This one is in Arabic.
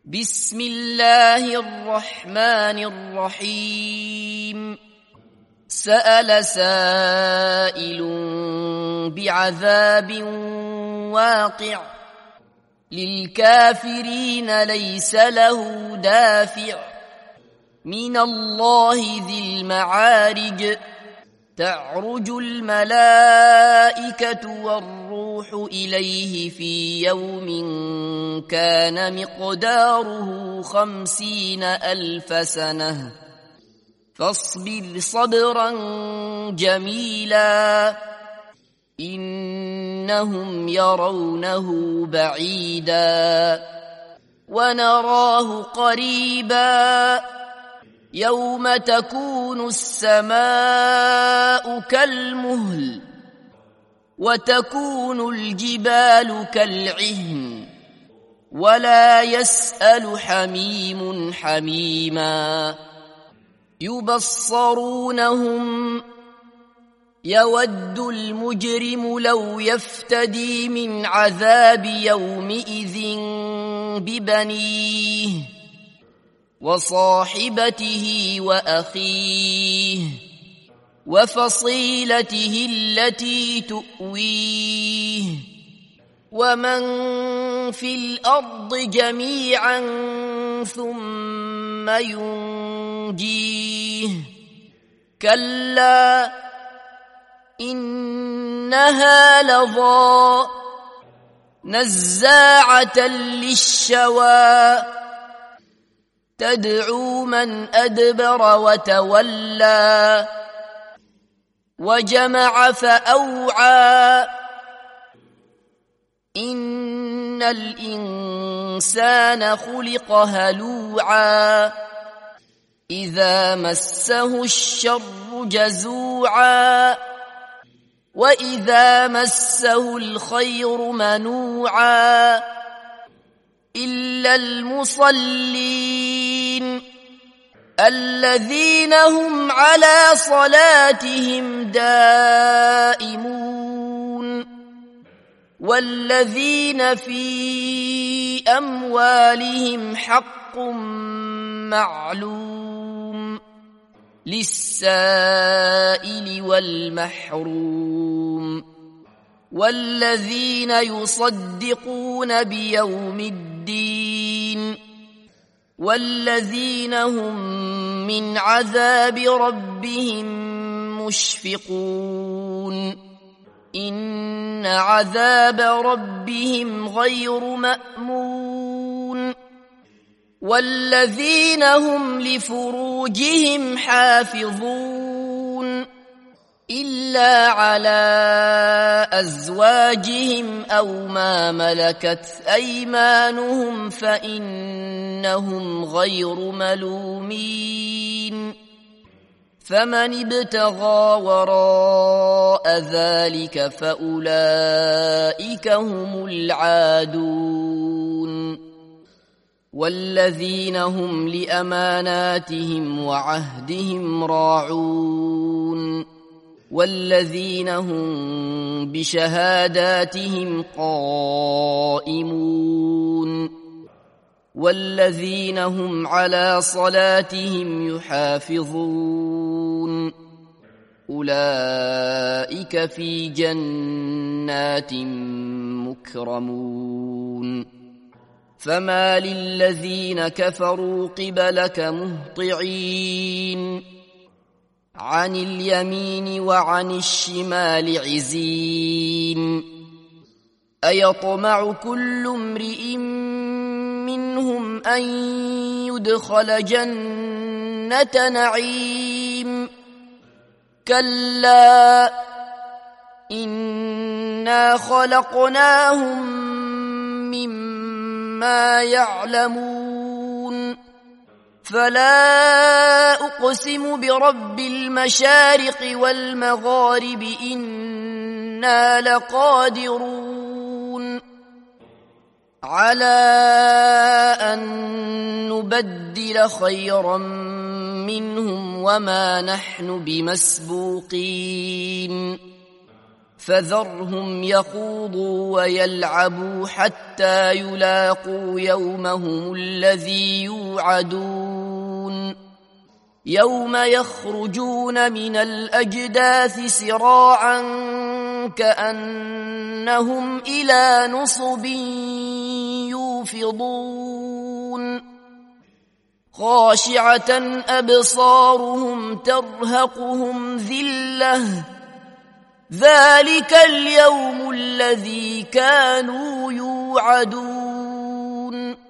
بسم الله الرحمن الرحيم. سأل سائل بعذاب واقع للكافرين ليس له دافع من الله ذي المعارج. تعرج الملائكة والروح إليه في يوم كان مقداره 50,000 سنة فاصبر صبرا جميلا إنهم يرونه بعيدا ونراه قريبا يوم تكون السماء كالمهل وتكون الجبال كالعهن ولا يسأل حميم حميما. يبصرونهم يود المجرم لو يفتدي من عذاب يومئذ ببنيه وصاحبته وأخيه وفصيلته التي تؤويه ومن في الأرض جميعا ثم ينجيه. كلا إنها لظى نزاعة للشوى تدعو من أدبر وتولى وجمع فأوعى. إن الإنسان خلق هلوعا إذا مسه الشر جزوعا وإذا مسه الخير منوعا إلا المصلين الذين هم على صلاتهم دائمون والذين في أموالهم حق معلوم للسائل والمحروم والذين يصدقون بيوم الدين والذين هم من عذاب ربهم مشفقون. إن عذاب ربهم غير مأمون. والذين هم لفروجهم حافظون إلا على أزواجهم أو ما ملكت أيمانهم فإنهم غير ملومين. فمن ابتغى وراء ذلك فأولئك هم العادون. والذين هم لأماناتهم وعهدهم راعون والذين هم بشهاداتهم قائمون والذين هم على صلاتهم يحافظون أولئك في جنات مكرمون. فما للذين كفروا قبلك مهطعين عن اليمين وعن الشمال عزين. أيطمع كل امرئ منهم أن يدخل جنة نعيم كلا إنا خلقناهم مما يعلمون. فلا أقسم برب المشارق والمغارب إنا لقادرون على أن نبدل خيرا منهم وما نحن بمسبوقين. فذرهم يخوضوا ويلعبوا حتى يلاقوا يومهم الذي يوعدون يوم يخرجون من الأجداث سراعا كأنهم إلى نصب يوفضون خاشعة أبصارهم ترهقهم ذلة ذلك اليوم الذي كانوا يوعدون